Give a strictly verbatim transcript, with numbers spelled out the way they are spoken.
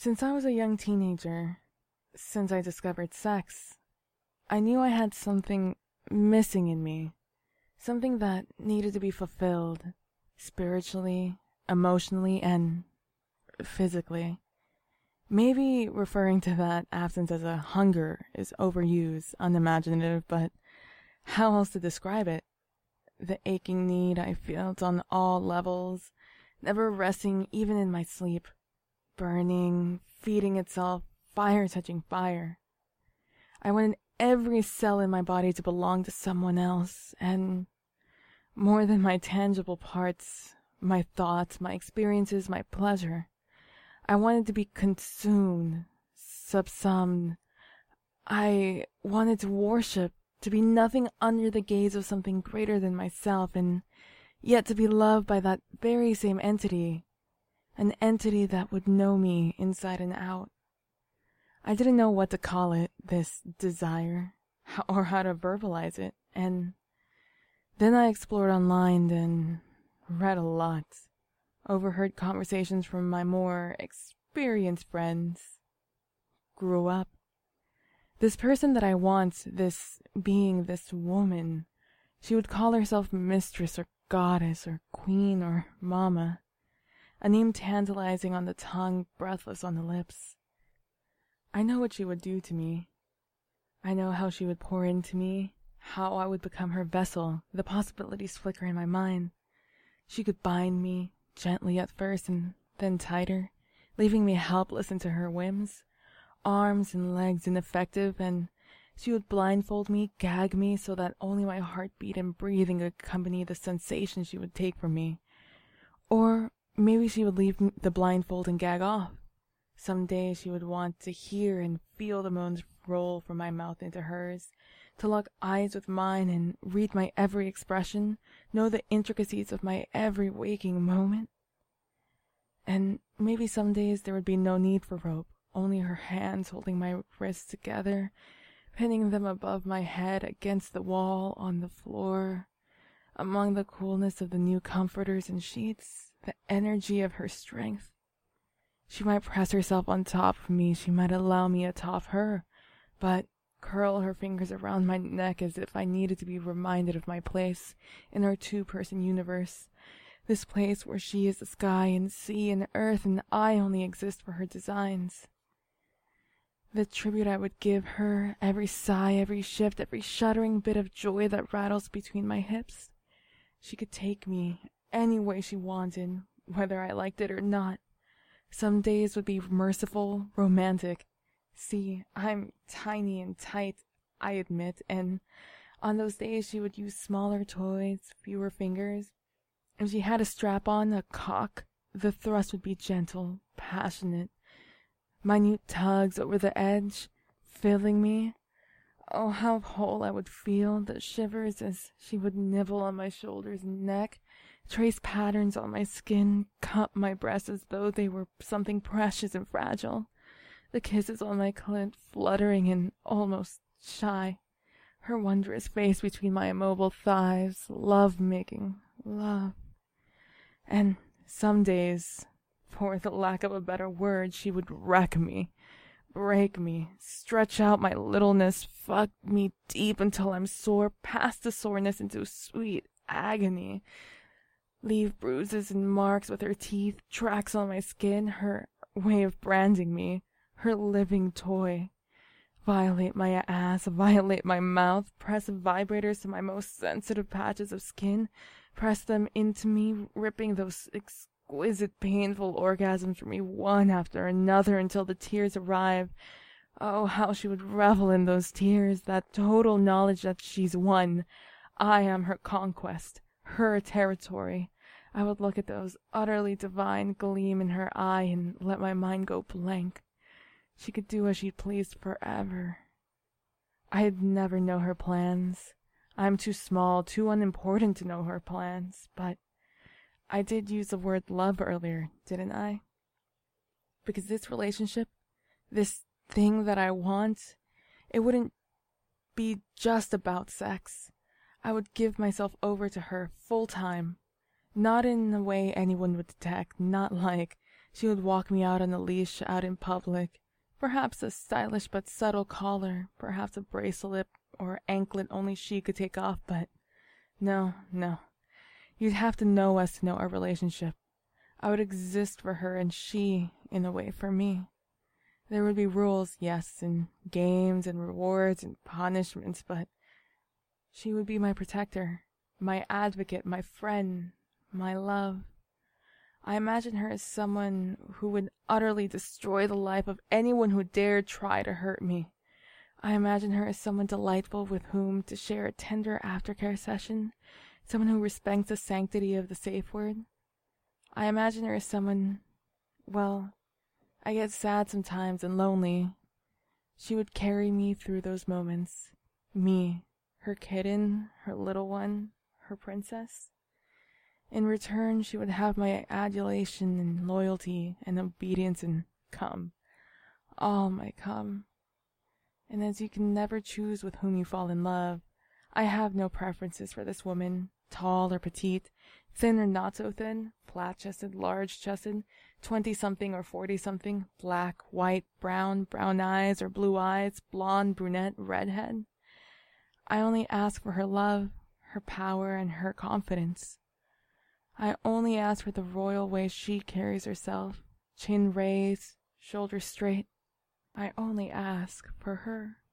Since I was a young teenager, since I discovered sex, I knew I had something missing in me, something that needed to be fulfilled, spiritually, emotionally, and physically. Maybe referring to that absence as a hunger is overused, unimaginative, but how else to describe it? The aching need I felt on all levels, never resting even in my sleep, burning, feeding itself, fire touching fire. I wanted every cell in my body to belong to someone else, and more than my tangible parts, my thoughts, my experiences, my pleasure. I wanted to be consumed, subsumed. I wanted to worship, to be nothing under the gaze of something greater than myself, and yet to be loved by that very same entity, an entity that would know me inside and out. I didn't know what to call it, this desire, or how to verbalize it, and then I explored online and read a lot, overheard conversations from my more experienced friends, grew up. This person that I want, this being, this woman, she would call herself mistress or goddess or queen or mama, a name tantalizing on the tongue, breathless on the lips. I know what she would do to me. I know how she would pour into me, how I would become her vessel, the possibilities flicker in my mind. She could bind me, gently at first and then tighter, leaving me helpless into her whims, arms and legs ineffective, and she would blindfold me, gag me so that only my heartbeat and breathing accompany the sensation she would take from me. Or maybe she would leave the blindfold and gag off. Some day she would want to hear and feel the moans roll from my mouth into hers, to lock eyes with mine and read my every expression, know the intricacies of my every waking moment. And maybe some days there would be no need for rope, only her hands holding my wrists together, pinning them above my head against the wall on the floor, among the coolness of the new comforters and sheets, the energy of her strength. She might press herself on top of me, she might allow me atop her, but curl her fingers around my neck as if I needed to be reminded of my place in her two-person universe, this place where she is the sky and sea and earth and I only exist for her designs. The tribute I would give her, every sigh, every shift, every shuddering bit of joy that rattles between my hips. She could take me any way she wanted, whether I liked it or not. Some days would be merciful, romantic. See, I'm tiny and tight, I admit, and on those days she would use smaller toys, fewer fingers. If she had a strap on, a cock, the thrust would be gentle, passionate. Minute tugs over the edge, filling me. Oh, how whole I would feel, the shivers as she would nibble on my shoulders and neck, trace patterns on my skin, cup my breasts as though they were something precious and fragile. The kisses on my clit fluttering and almost shy. Her wondrous face between my immobile thighs, love-making, love. And some days, for the lack of a better word, she would wreck me, break me, stretch out my littleness, fuck me deep until I'm sore, past the soreness into sweet agony. Leave bruises and marks with her teeth, tracks on my skin, her way of branding me, her living toy. Violate my ass, violate my mouth, press vibrators to my most sensitive patches of skin, press them into me, ripping those exquisite, painful orgasms from me one after another until the tears arrive. Oh, how she would revel in those tears, that total knowledge that she's won. I am her conquest, her territory. I would look at those utterly divine gleam in her eye and let my mind go blank. She could do as she pleased forever. I'd never know her plans. I'm too small, too unimportant to know her plans, but I did use the word love earlier, didn't I? Because this relationship, this thing that I want, it wouldn't be just about sex. I would give myself over to her full time. Not in a way anyone would detect, not like She would walk me out on a leash out in public, perhaps a stylish but subtle collar, perhaps a bracelet or anklet only she could take off, but no, no. You'd have to know us to know our relationship. I would exist for her and she, in a way, for me. There would be rules, yes, and games and rewards and punishments, but she would be my protector, my advocate, my friend, my love. I imagine her as someone who would utterly destroy the life of anyone who dared try to hurt me. I imagine her as someone delightful with whom to share a tender aftercare session, someone who respects the sanctity of the safe word. I imagine her as someone, well, I get sad sometimes and lonely. She would carry me through those moments. Me, her kitten, her little one, her princess. In return, she would have my adulation and loyalty and obedience and come. All my come. And as you can never choose with whom you fall in love, I have no preferences for this woman, tall or petite, thin or not so thin, flat-chested, large-chested, twenty-something or forty-something, black, white, brown, brown eyes or blue eyes, blonde, brunette, redhead. I only ask for her love, her power, and her confidence. I only ask for the royal way she carries herself, chin raised, shoulders straight. I only ask for her.